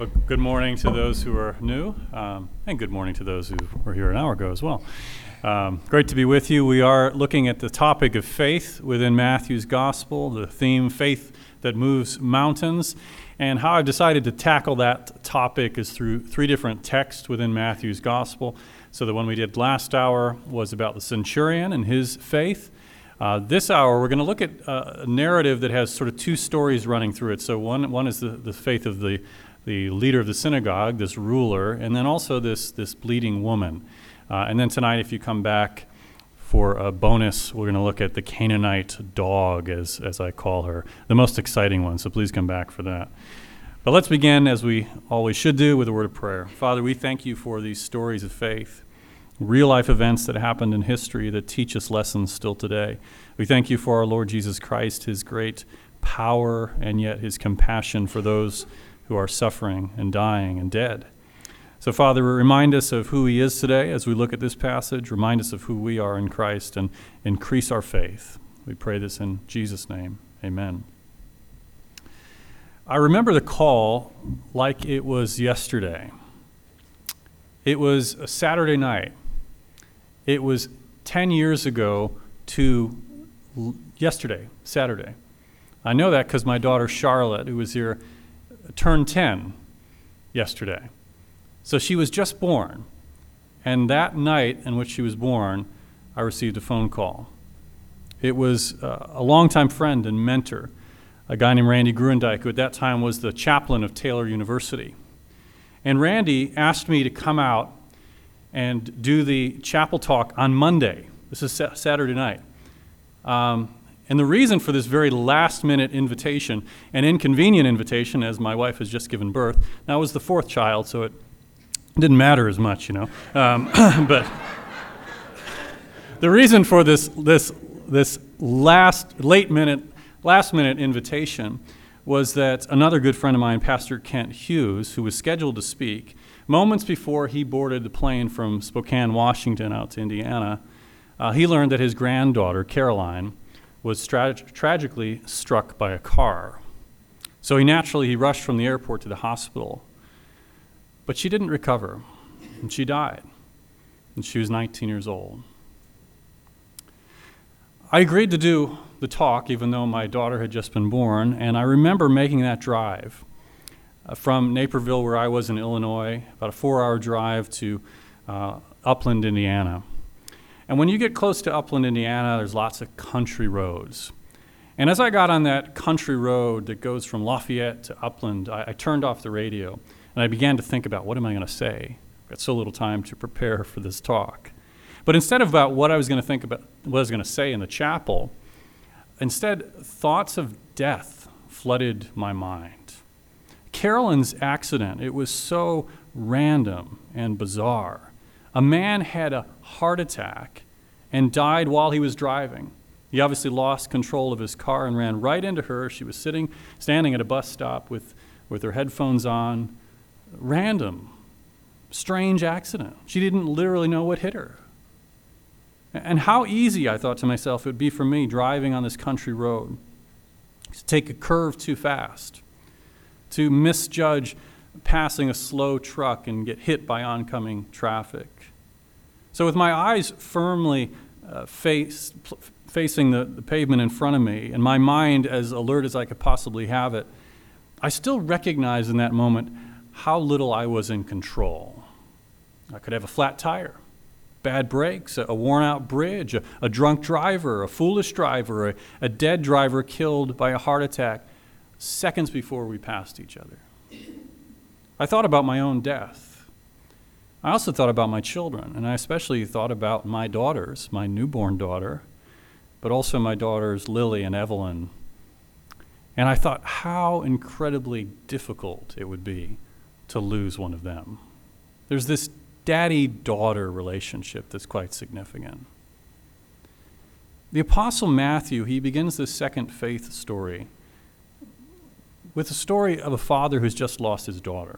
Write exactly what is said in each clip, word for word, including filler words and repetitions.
Good morning to those who are new, um, and good morning to those who were here an hour ago as well. Um, great to be with you. We are looking at the topic of faith within Matthew's Gospel, the theme, faith that moves mountains. And how I've decided to tackle that topic is through three different texts within Matthew's Gospel. So the one we did last hour was about the centurion and his faith. Uh, this hour, we're going to look at uh, a narrative that has sort of two stories running through it. So one one is the, the faith of the the leader of the synagogue, this ruler, and then also this this bleeding woman. Uh, and then tonight, if you come back for a bonus, we're going to look at the Canaanite dog, as, as I call her, the most exciting one, so please come back for that. But let's begin, as we always should do, with a word of prayer. Father, we thank you for these stories of faith, real-life events that happened in history that teach us lessons still today. We thank you for our Lord Jesus Christ, his great power, and yet his compassion for those who are suffering and dying and dead. So, Father, remind us of who he is today as we look at this passage. Remind us of who we are in Christ and increase our faith. We pray this in Jesus' name. Amen. I remember the call like it was yesterday. It was a Saturday night. It was ten years ago to l- yesterday, Saturday. I know that because my daughter Charlotte, who was here, turned ten yesterday. So she was just born. And that night in which she was born, I received a phone call. It was uh, a longtime friend and mentor, a guy named Randy Gruendijk, who at that time was the chaplain of Taylor University. And Randy asked me to come out and do the chapel talk on Monday. This is sa- Saturday night. Um, And the reason for this very last-minute invitation, an inconvenient invitation, as my wife has just given birth, now I was the fourth child, so it didn't matter as much, you know. Um, but the reason for this this this last late-minute, last-minute invitation was that another good friend of mine, Pastor Kent Hughes, who was scheduled to speak, moments before he boarded the plane from Spokane, Washington, out to Indiana, uh, he learned that his granddaughter, Caroline, was tra- tragically struck by a car. So he naturally, he rushed from the airport to the hospital. But she didn't recover, and she died, and she was nineteen years old. I agreed to do the talk, even though my daughter had just been born, and I remember making that drive uh, from Naperville, where I was in Illinois, about a four-hour drive to uh, Upland, Indiana. And when you get close to Upland, Indiana, there's lots of country roads. And as I got on that country road that goes from Lafayette to Upland, I, I turned off the radio, and I began to think about, what am I going to say? I've got so little time to prepare for this talk. But instead of about what I was going to think about, what I was going to say in the chapel, instead, thoughts of death flooded my mind. Carolyn's accident, it was so random and bizarre. A man had a heart attack and died while he was driving. He obviously lost control of his car and ran right into her. She was sitting, standing at a bus stop with, with her headphones on. Random, strange accident. She didn't literally know what hit her. And how easy, I thought to myself, it would be for me driving on this country road to take a curve too fast, to misjudge passing a slow truck and get hit by oncoming traffic. So with my eyes firmly uh, face, pl- facing the, the pavement in front of me, and my mind as alert as I could possibly have it, I still recognized in that moment how little I was in control. I could have a flat tire, bad brakes, a, a worn-out bridge, a, a drunk driver, a foolish driver, a, a dead driver killed by a heart attack seconds before we passed each other. I thought about my own death. I also thought about my children, and I especially thought about my daughters, my newborn daughter, but also my daughters Lily and Evelyn. And I thought how incredibly difficult it would be to lose one of them. There's this daddy-daughter relationship that's quite significant. The Apostle Matthew, he begins this second faith story with the story of a father who's just lost his daughter.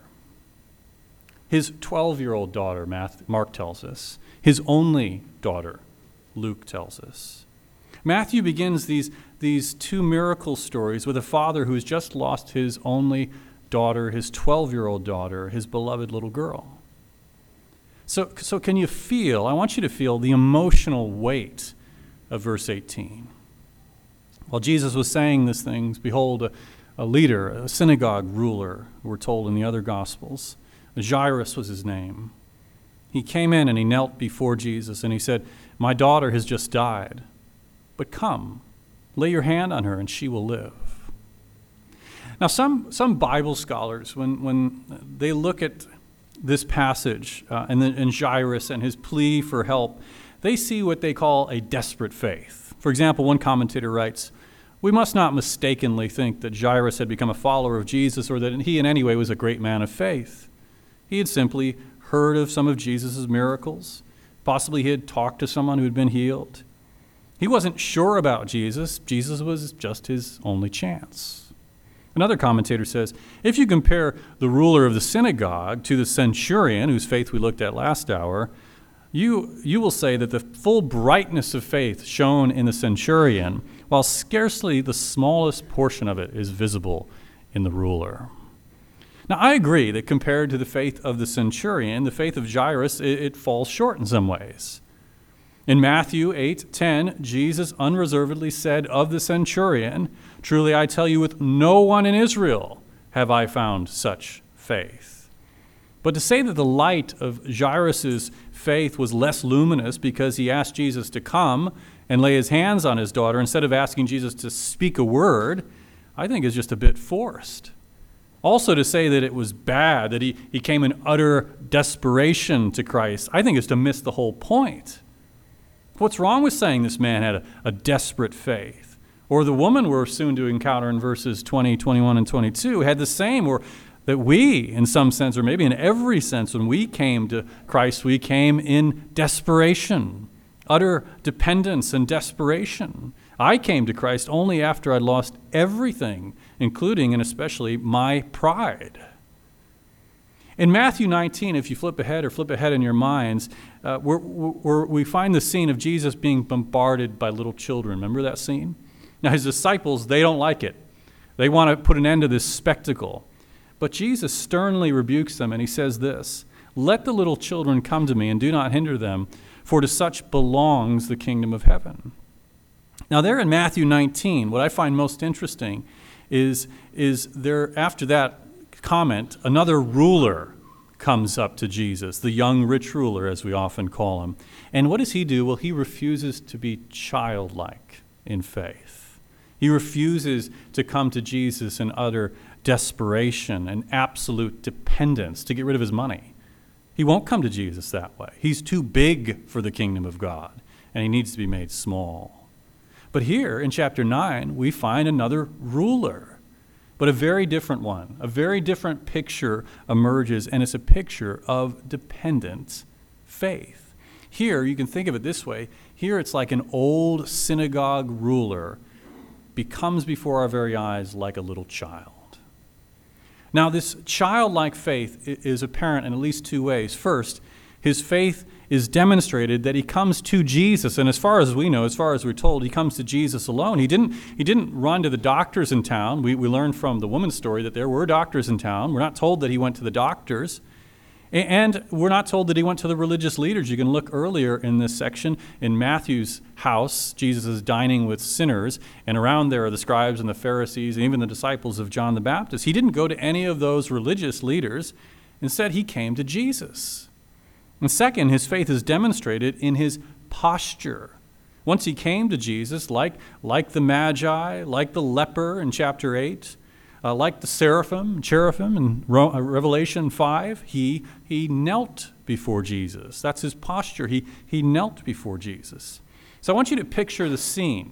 His twelve-year-old daughter, Mark tells us. His only daughter, Luke tells us. Matthew begins these, these two miracle stories with a father who has just lost his only daughter, his twelve-year-old daughter, his beloved little girl. So, so can you feel, I want you to feel the emotional weight of verse eighteen. While Jesus was saying these things, behold, a, a leader, a synagogue ruler, we're told in the other Gospels, Jairus was his name. He came in and he knelt before Jesus and he said, my daughter has just died, but come, lay your hand on her and she will live. Now, some, some Bible scholars, when, when they look at this passage uh, and, the, and Jairus and his plea for help, they see what they call a desperate faith. For example, one commentator writes, we must not mistakenly think that Jairus had become a follower of Jesus or that he in any way was a great man of faith. He had simply heard of some of Jesus' miracles. Possibly he had talked to someone who had been healed. He wasn't sure about Jesus. Jesus was just his only chance. Another commentator says, if you compare the ruler of the synagogue to the centurion, whose faith we looked at last hour, you, you will say that the full brightness of faith shown in the centurion, while scarcely the smallest portion of it is visible in the ruler. Now, I agree that compared to the faith of the centurion, the faith of Jairus, it, it falls short in some ways. In Matthew eight ten, Jesus unreservedly said of the centurion, truly I tell you, with no one in Israel have I found such faith. But to say that the light of Jairus' faith was less luminous because he asked Jesus to come and lay his hands on his daughter instead of asking Jesus to speak a word, I think is just a bit forced. Also, to say that it was bad, that he, he came in utter desperation to Christ, I think is to miss the whole point. What's wrong with saying this man had a, a desperate faith? Or the woman we're soon to encounter in verses twenty, twenty-one, and twenty-two had the same, or that we, in some sense, or maybe in every sense, when we came to Christ, we came in desperation, utter dependence and desperation. I came to Christ only after I'd lost everything, including and especially my pride. In Matthew nineteen, if you flip ahead or flip ahead in your minds, uh, we're, we're, we find the scene of Jesus being bombarded by little children. Remember that scene? Now, his disciples, they don't like it. They want to put an end to this spectacle. But Jesus sternly rebukes them, and he says this, let the little children come to me, and do not hinder them, for to such belongs the kingdom of heaven. Now, there in Matthew nineteen, what I find most interesting is, is there, after that comment, another ruler comes up to Jesus, the young rich ruler, as we often call him. And what does he do? Well, he refuses to be childlike in faith. He refuses to come to Jesus in utter desperation and absolute dependence to get rid of his money. He won't come to Jesus that way. He's too big for the kingdom of God, and he needs to be made small. But here in chapter nine, we find another ruler, but a very different one. A very different picture emerges, and it's a picture of dependent faith. Here, you can think of it this way. Here it's like an old synagogue ruler becomes before our very eyes like a little child. Now, this childlike faith is apparent in at least two ways. First, his faith is demonstrated that he comes to Jesus, and as far as we know, as far as we're told, he comes to Jesus alone. He didn't, he didn't run to the doctors in town. We, we learned from the woman's story that there were doctors in town. We're not told that he went to the doctors. And we're not told that he went to the religious leaders. You can look earlier in this section in Matthew's house. Jesus is dining with sinners, and around there are the scribes and the Pharisees and even the disciples of John the Baptist. He didn't go to any of those religious leaders. Instead, he came to Jesus. And second, his faith is demonstrated in his posture. Once he came to Jesus, like, like the Magi, like the leper in chapter eight, Uh, like the seraphim, cherubim in Ro- uh, Revelation five, he, he knelt before Jesus. That's his posture. He, he knelt before Jesus. So I want you to picture the scene.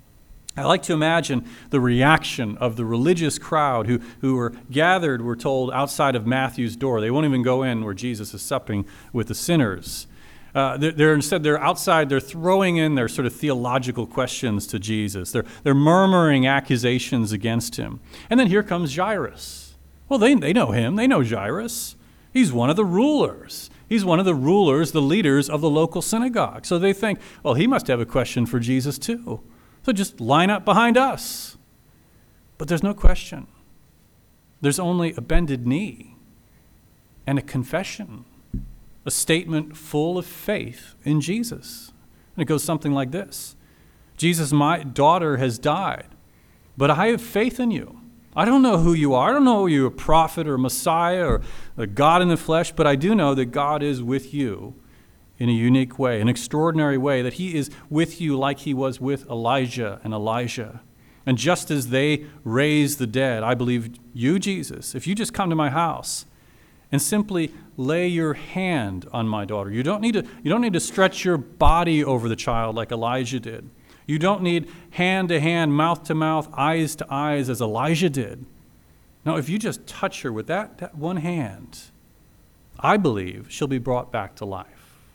I like to imagine the reaction of the religious crowd who, who were gathered, we're told, outside of Matthew's door. They won't even go in where Jesus is supping with the sinners. Uh, they're, they're instead, they're outside, they're throwing in their sort of theological questions to Jesus. They're, they're murmuring accusations against him. And then here comes Jairus. Well, they, they know him. They know Jairus. He's one of the rulers. He's one of the rulers, the leaders of the local synagogue. So they think, well, he must have a question for Jesus too. So just line up behind us. But there's no question. There's only a bended knee and a confession, a statement full of faith in Jesus. And it goes something like this. Jesus, my daughter has died, but I have faith in you. I don't know who you are. I don't know if you're a prophet or a Messiah or a God in the flesh, but I do know that God is with you in a unique way, an extraordinary way, that he is with you like he was with Elijah and Elijah. And just as they raised the dead, I believe you, Jesus, if you just come to my house and simply lay your hand on my daughter, you don't need to, you don't need to stretch your body over the child like Elijah did. You don't need hand to hand, mouth to mouth, eyes to eyes as Elijah did. No, if you just touch her with that, that one hand, I believe she'll be brought back to life.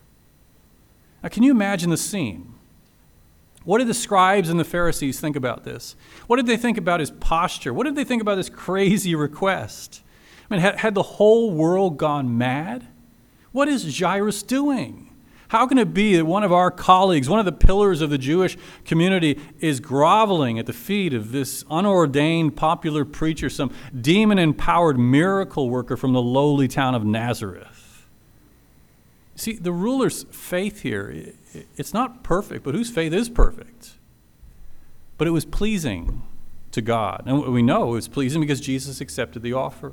Now, can you imagine the scene? What did the scribes and the Pharisees think about this? What did they think about his posture? What did they think about this crazy request? I mean, had, had the whole world gone mad? What is Jairus doing? How can it be that one of our colleagues, one of the pillars of the Jewish community, is groveling at the feet of this unordained popular preacher, some demon-empowered miracle worker from the lowly town of Nazareth? See, the ruler's faith here, it's not perfect, but whose faith is perfect? But it was pleasing to God. And we know it was pleasing because Jesus accepted the offer.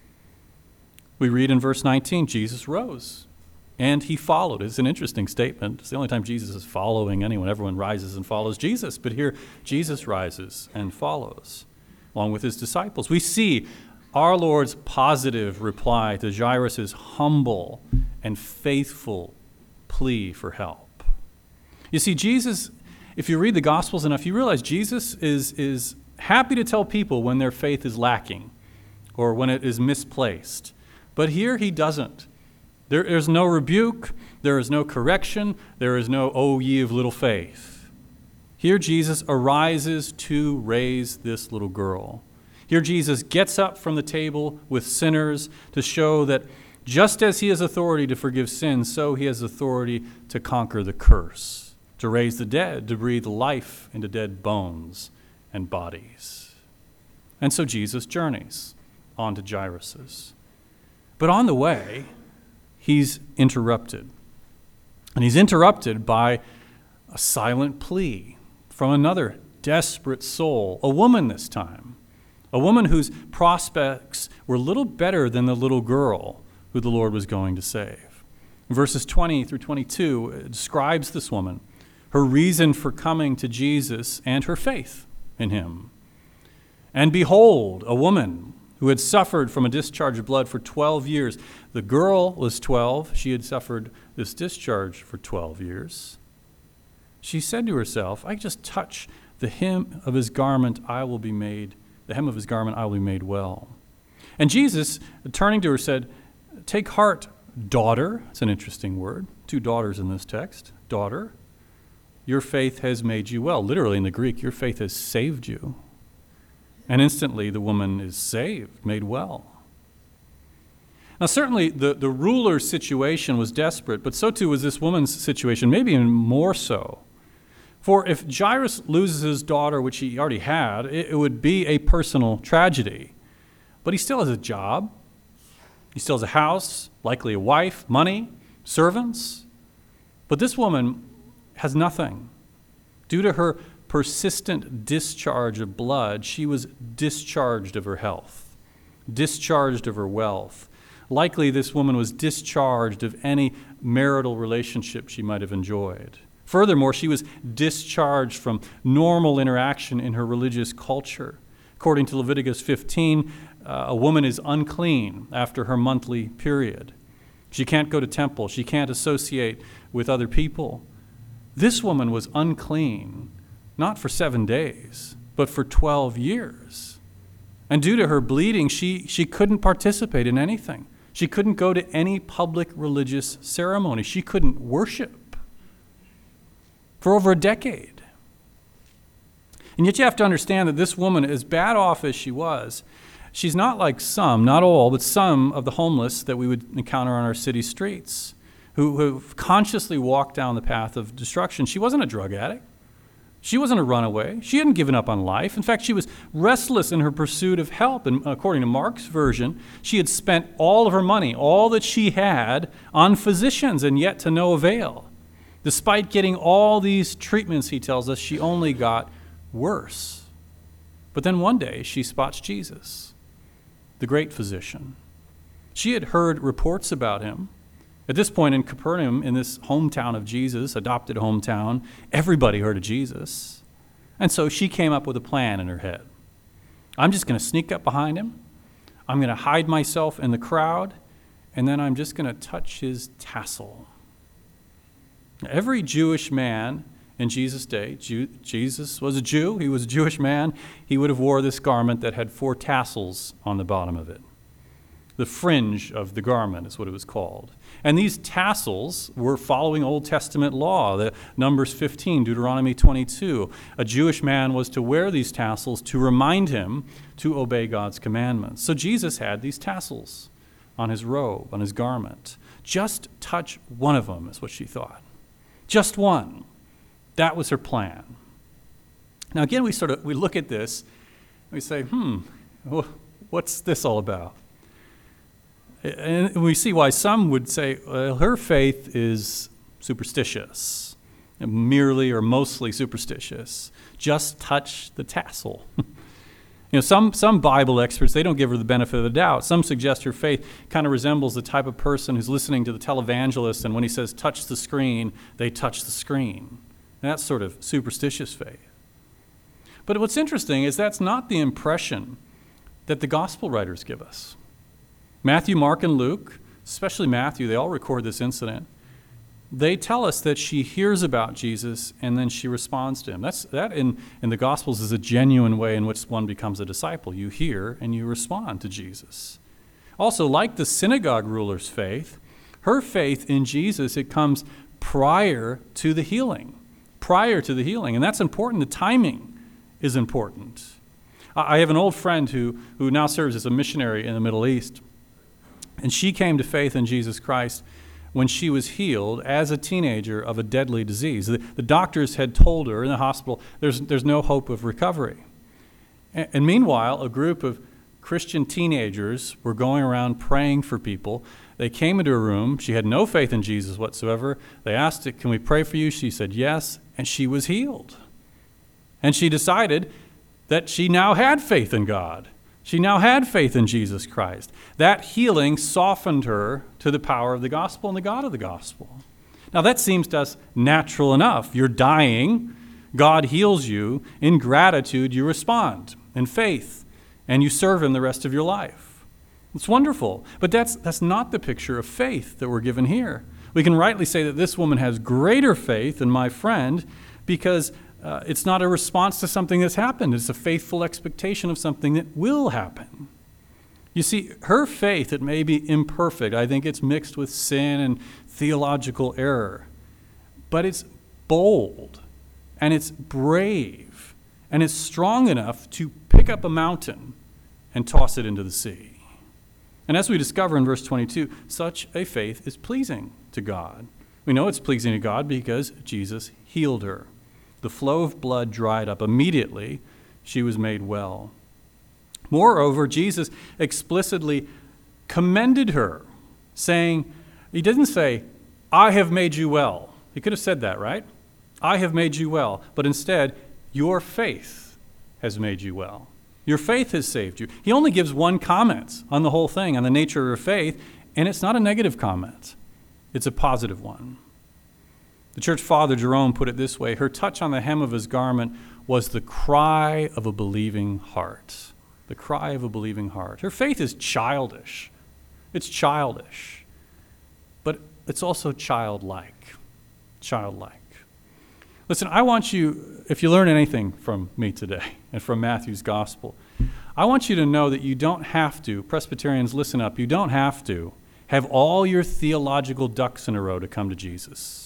We read in verse nineteen, Jesus rose. And he followed. It's an interesting statement. It's the only time Jesus is following anyone. Everyone rises and follows Jesus. But here, Jesus rises and follows, along with his disciples. We see our Lord's positive reply to Jairus' humble and faithful plea for help. You see, Jesus, if you read the Gospels enough, you realize Jesus is, is happy to tell people when their faith is lacking or when it is misplaced. But here he doesn't. There is no rebuke, there is no correction, there is no, "O ye of little faith." Here Jesus arises to raise this little girl. Here Jesus gets up from the table with sinners to show that just as he has authority to forgive sins, so he has authority to conquer the curse, to raise the dead, to breathe life into dead bones and bodies. And so Jesus journeys on to Jairus'. But on the way, he's interrupted. And he's interrupted by a silent plea from another desperate soul, a woman this time, a woman whose prospects were little better than the little girl who the Lord was going to save. Verses twenty through twenty-two describes this woman, her reason for coming to Jesus, and her faith in him. And behold, a woman who had suffered from a discharge of blood for twelve years. The girl was twelve. She had suffered this discharge for twelve years. She said to herself, "I just touch the hem of his garment, I will be made, the hem of his garment, I will be made well." And Jesus, turning to her, said, "Take heart, daughter." It's an interesting word. Two daughters in this text. Daughter, your faith has made you well. Literally in the Greek, your faith has saved you. And instantly the woman is saved, made well. Now certainly the, the ruler's situation was desperate, but so too was this woman's situation, maybe even more so. For if Jairus loses his daughter, which he already had, it, it would be a personal tragedy. But he still has a job. He still has a house, likely a wife, money, servants. But this woman has nothing. Due to her persistent discharge of blood, she was discharged of her health, discharged of her wealth. Likely this woman was discharged of any marital relationship she might have enjoyed. Furthermore, she was discharged from normal interaction in her religious culture. According to Leviticus fifteen, uh, a woman is unclean after her monthly period. She can't go to temple. She can't associate with other people. This woman was unclean, not for seven days, but for twelve years. And due to her bleeding, she, she couldn't participate in anything. She couldn't go to any public religious ceremony. She couldn't worship for over a decade. And yet you have to understand that this woman, as bad off as she was, she's not like some, not all, but some of the homeless that we would encounter on our city streets who have consciously walked down the path of destruction. She wasn't a drug addict. She wasn't a runaway. She hadn't given up on life. In fact, she was restless in her pursuit of help. And according to Mark's version, she had spent all of her money, all that she had, on physicians, and yet to no avail. Despite getting all these treatments, he tells us, she only got worse. But then one day, she spots Jesus, the great physician. She had heard reports about him. At this point in Capernaum, in this hometown of Jesus, adopted hometown, everybody heard of Jesus. And so she came up with a plan in her head. I'm just going to sneak up behind him. I'm going to hide myself in the crowd, and then I'm just going to touch his tassel. Every Jewish man in Jesus' day, Jew, Jesus was a Jew, he was a Jewish man, he would have wore this garment that had four tassels on the bottom of it. The fringe of the garment is what it was called. And these tassels were following Old Testament law, the Numbers fifteen, Deuteronomy twenty-two. A Jewish man was to wear these tassels to remind him to obey God's commandments. So Jesus had these tassels on his robe, on his garment. Just touch one of them is what she thought. Just one. That was her plan. Now again, we sort of we look at this, and we say, hmm, what's this all about? And we see why some would say, well, her faith is superstitious, merely or mostly superstitious. Just touch the tassel. You know, some, some Bible experts, they don't give her the benefit of the doubt. Some suggest her faith kind of resembles the type of person who's listening to the televangelist, and when he says, touch the screen, they touch the screen. And that's sort of superstitious faith. But what's interesting is that's not the impression that the gospel writers give us. Matthew, Mark, and Luke, especially Matthew, they all record this incident. They tell us that she hears about Jesus and then she responds to him. That's, that in, in the Gospels is a genuine way in which one becomes a disciple. You hear and you respond to Jesus. Also, like the synagogue ruler's faith, her faith in Jesus, it comes prior to the healing. Prior to the healing. And that's important. The timing is important. I have an old friend who, who now serves as a missionary in the Middle East. And she came to faith in Jesus Christ when she was healed as a teenager of a deadly disease. The, the doctors had told her in the hospital, there's, there's no hope of recovery. And, and meanwhile, a group of Christian teenagers were going around praying for people. They came into her room. She had no faith in Jesus whatsoever. They asked her, can we pray for you? She said yes, and she was healed. And she decided that she now had faith in God. She now had faith in Jesus Christ. That healing softened her to the power of the gospel and the God of the gospel. Now that seems to us natural enough. You're dying, God heals you. In gratitude, you respond in faith, and you serve him the rest of your life. It's wonderful, but that's, that's not the picture of faith that we're given here. We can rightly say that this woman has greater faith than my friend because Uh, it's not a response to something that's happened. It's a faithful expectation of something that will happen. You see, her faith, it may be imperfect. I think it's mixed with sin and theological error. But it's bold, and it's brave, and it's strong enough to pick up a mountain and toss it into the sea. And as we discover in verse twenty-two, such a faith is pleasing to God. We know it's pleasing to God because Jesus healed her. The flow of blood dried up. Immediately, she was made well. Moreover, Jesus explicitly commended her, saying, he didn't say, I have made you well. He could have said that, right? I have made you well. But instead, your faith has made you well. Your faith has saved you. He only gives one comment on the whole thing, on the nature of her faith, and it's not a negative comment. It's a positive one. The church father, Jerome, put it this way: her touch on the hem of his garment was the cry of a believing heart. The cry of a believing heart. Her faith is childish. It's childish. But it's also childlike. Childlike. Listen, I want you, if you learn anything from me today and from Matthew's gospel, I want you to know that you don't have to, Presbyterians, listen up, you don't have to have all your theological ducks in a row to come to Jesus.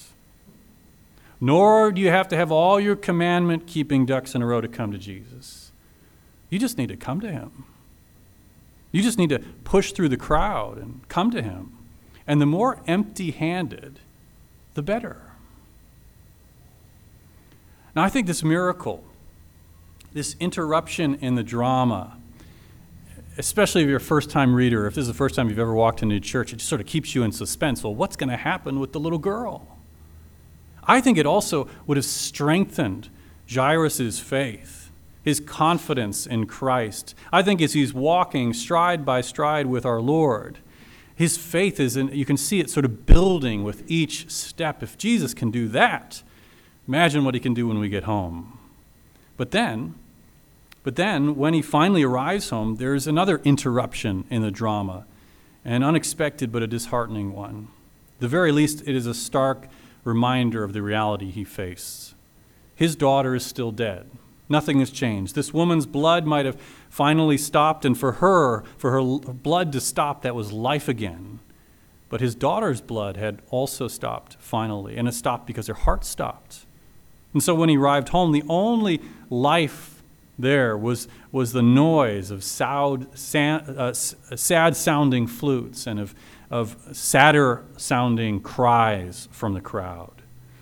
Nor do you have to have all your commandment-keeping ducks in a row to come to Jesus. You just need to come to him. You just need to push through the crowd and come to him. And the more empty-handed, the better. Now, I think this miracle, this interruption in the drama, especially if you're a first-time reader, if this is the first time you've ever walked into a church, it just sort of keeps you in suspense. Well, what's going to happen with the little girl? I think it also would have strengthened Jairus' faith, his confidence in Christ. I think as he's walking stride by stride with our Lord, his faith is, in, you can see it sort of building with each step. If Jesus can do that, imagine what he can do when we get home. But then, but then when he finally arrives home, there's another interruption in the drama, an unexpected but a disheartening one. At the very least, it is a stark reminder of the reality he faced. His daughter is still dead. Nothing has changed. This woman's blood might have finally stopped, and for her, for her blood to stop, that was life again. But his daughter's blood had also stopped finally, and it stopped because her heart stopped. And so when he arrived home, the only life there was, was the noise of sad, uh, sad-sounding flutes and of, of sadder-sounding cries from the crowd.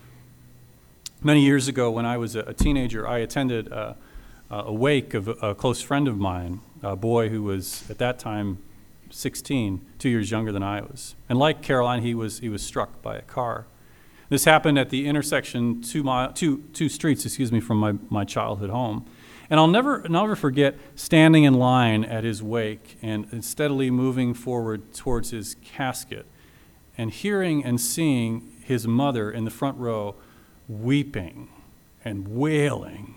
Many years ago, when I was a teenager, I attended a, a wake of a close friend of mine, a boy who was at that time sixteen, two years younger than I was. And like Caroline, he was he was struck by a car. This happened at the intersection two mile two two streets, excuse me, from my, my childhood home. And I'll never never forget standing in line at his wake and, and steadily moving forward towards his casket and hearing and seeing his mother in the front row weeping and wailing.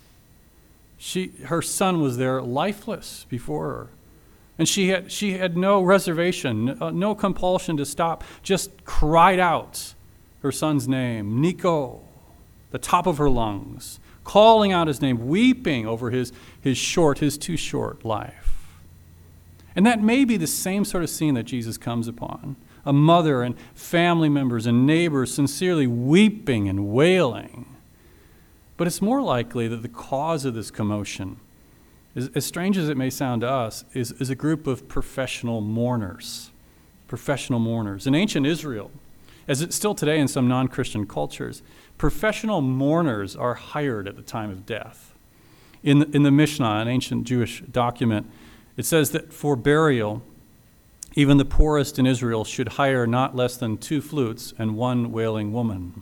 She, her son was there lifeless before her. And she had, she had no reservation, no, no compulsion to stop, just cried out her son's name, Nico, the top of her lungs, calling out his name, weeping over his, his short, his too short life. And that may be the same sort of scene that Jesus comes upon. A mother and family members and neighbors sincerely weeping and wailing. But it's more likely that the cause of this commotion, as, as strange as it may sound to us, is, is a group of professional mourners. Professional mourners. In ancient Israel, as it's still today in some non-Christian cultures, professional mourners are hired at the time of death. In the, in the Mishnah, an ancient Jewish document, it says that for burial, even the poorest in Israel should hire not less than two flutes and one wailing woman.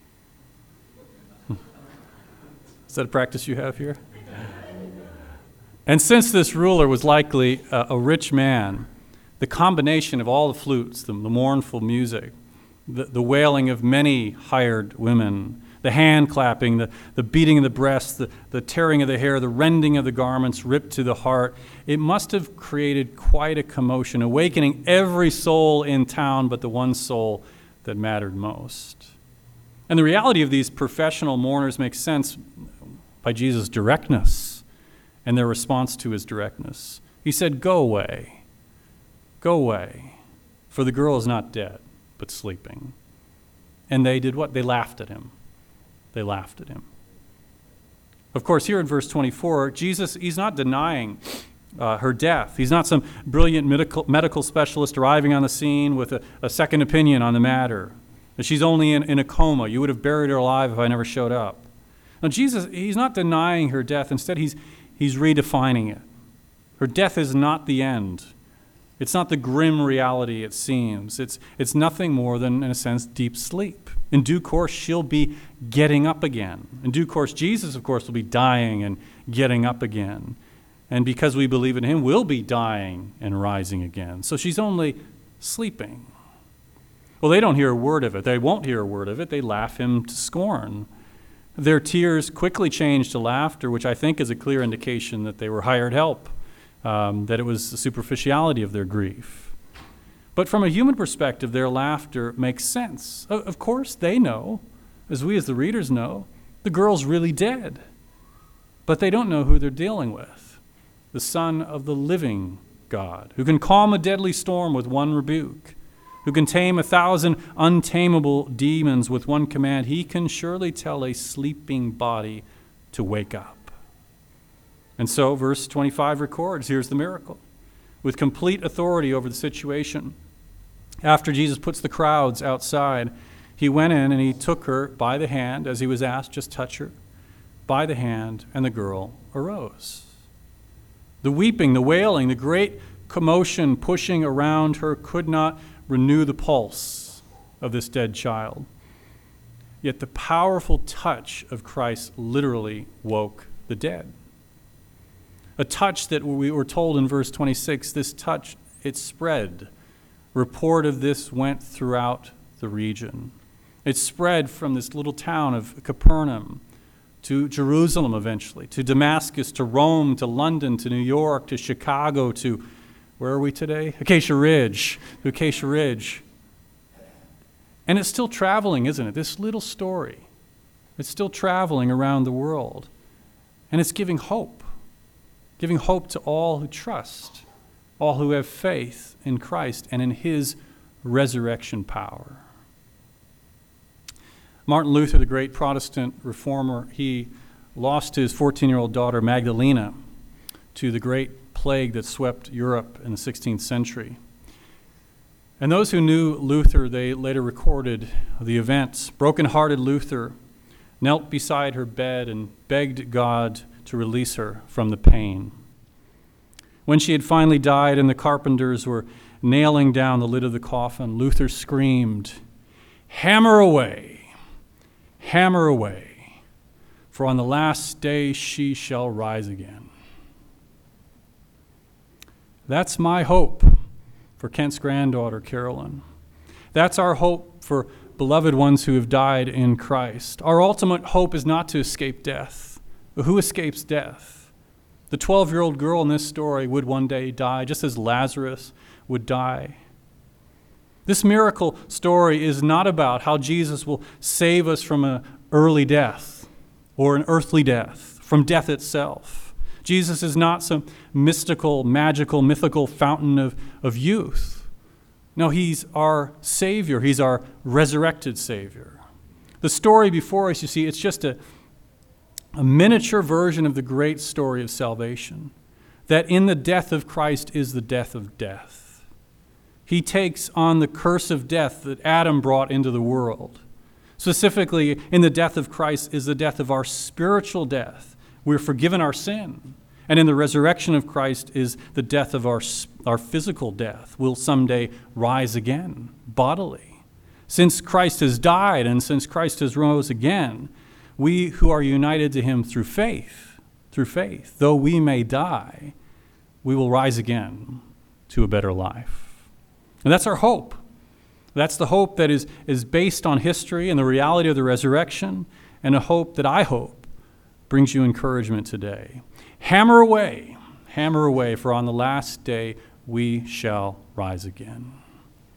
Is that a practice you have here? And since this ruler was likely a, a rich man, the combination of all the flutes, the, the mournful music, the, the wailing of many hired women, the hand clapping, the, the beating of the breast, the, the tearing of the hair, the rending of the garments, ripped to the heart, it must have created quite a commotion, awakening every soul in town but the one soul that mattered most. And the reality of these professional mourners makes sense by Jesus' directness and their response to his directness. He said, "Go away, go away, for the girl is not dead, but sleeping." And they did what? They laughed at him. They laughed at him. Of course, here in verse twenty-four, Jesus, he's not denying uh, her death. He's not some brilliant medical, medical specialist arriving on the scene with a, a second opinion on the matter. She's only in, in a coma. You would have buried her alive if I never showed up. Now, Jesus, he's not denying her death. Instead, he's, he's redefining it. Her death is not the end. It's not the grim reality it seems. It's, it's nothing more than, in a sense, deep sleep. In due course, she'll be getting up again. In due course, Jesus, of course, will be dying and getting up again. And because we believe in him, we'll be dying and rising again. So she's only sleeping. Well, they don't hear a word of it. They won't hear a word of it. They laugh him to scorn. Their tears quickly change to laughter, which I think is a clear indication that they were hired help, um, that it was the superficiality of their grief. But from a human perspective, their laughter makes sense. Of course, they know, as we as the readers know, the girl's really dead. But they don't know who they're dealing with. The Son of the living God, who can calm a deadly storm with one rebuke, who can tame a thousand untamable demons with one command. He can surely tell a sleeping body to wake up. And so verse twenty-five records, here's the miracle. With complete authority over the situation, after Jesus puts the crowds outside, he went in and he took her by the hand, as he was asked, just touch her. by the hand, and the girl arose. The weeping, the wailing, the great commotion pushing around her could not renew the pulse of this dead child. Yet the powerful touch of Christ literally woke the dead. A touch that we were told in verse twenty-six, this touch, it spread. Report of this went throughout the region. It spread from this little town of Capernaum to Jerusalem eventually, to Damascus, to Rome, to London, to New York, to Chicago, to, where are we today? Acacia Ridge, to Acacia Ridge. And it's still traveling, isn't it? This little story, it's still traveling around the world. And it's giving hope, giving hope to all who trust, all who have faith in Christ and in his resurrection power. Martin Luther, the great Protestant reformer, he lost his fourteen-year-old daughter Magdalena to the great plague that swept Europe in the sixteenth century. And those who knew Luther, they later recorded the events. Broken-hearted Luther knelt beside her bed and begged God to release her from the pain. When she had finally died and the carpenters were nailing down the lid of the coffin, Luther screamed, "Hammer away! Hammer away, for on the last day she shall rise again." That's my hope for Kent's granddaughter, Carolyn. That's our hope for beloved ones who have died in Christ. Our ultimate hope is not to escape death. But who escapes death? The twelve-year-old girl in this story would one day die, just as Lazarus would die. This miracle story is not about how Jesus will save us from an early death or an earthly death, from death itself. Jesus is not some mystical, magical, mythical fountain of, of youth. No, he's our Savior. He's our resurrected Savior. The story before us, you see, it's just a, a miniature version of the great story of salvation, that in the death of Christ is the death of death. He takes on the curse of death that Adam brought into the world. Specifically, in the death of Christ is the death of our spiritual death. We're forgiven our sin. And in the resurrection of Christ is the death of our, our physical death. We'll someday rise again, bodily. Since Christ has died and since Christ has rose again, we who are united to him through faith, through faith, though we may die, we will rise again to a better life. And that's our hope. That's the hope that is, is based on history and the reality of the resurrection, and a hope that I hope brings you encouragement today. Hammer away, hammer away, for on the last day we shall rise again.